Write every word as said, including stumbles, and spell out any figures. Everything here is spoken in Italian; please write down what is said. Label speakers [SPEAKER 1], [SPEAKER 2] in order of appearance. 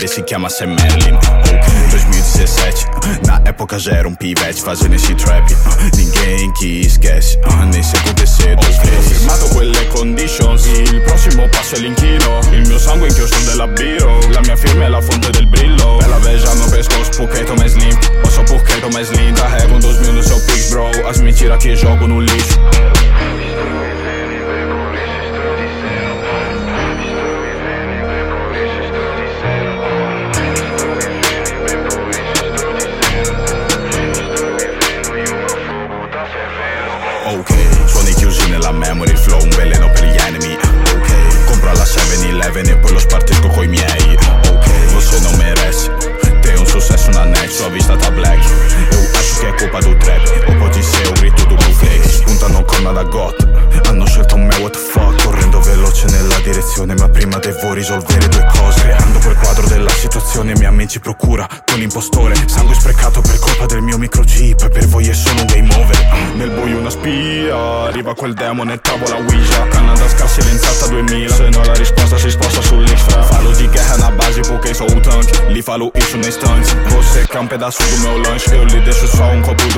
[SPEAKER 1] bebê se chiama Sam Merlin. Ok, dois mil e dezessete, na época já era um pivete fazendo esse trap. Ninguém que esquece, nem se acontecer duas vezes. Ho firmato quelle conditions, il prossimo passo è l'inchino. Il mio sangue inchiostro della biro, la mia firma è la fonte del brillo. Ela beija-me pescoço porque tô mais limpo, ou só porque tô mais lindo. Carrego um dois mil no seu pix, bro, as mentiras que jogo no lixo. Ok, suoni chiusi nella memory, il flow un veleno per gli enemy. Ok, compro alla sete eleven e poi lo spartisco coi miei. Ok, você não merece ter um sucesso na net, sua vista tá black. Eu acho que é culpa do trap, ou pode ser o grito do bootleg. Spuntano con la gota, hanno scelto me, what the fuck. Correndo veloce nella direzione, ma prima devo risolvere due cose. Creando quel quadro della situazione, mia mente ci procura con l'impostore. Sangue sprecato per colpa del mio microchip, per voi è solo un game over. Nel buio una spia, arriva quel demone e travo la Ouija. Canna da scar silenziata duemila, se no la risposta si sposta sull'Istra. Falo de guerra na base porque sou o tanque, lhe falo isso na instante. Você quer um pedaço do meu lanche, eu lhe deixo só um copo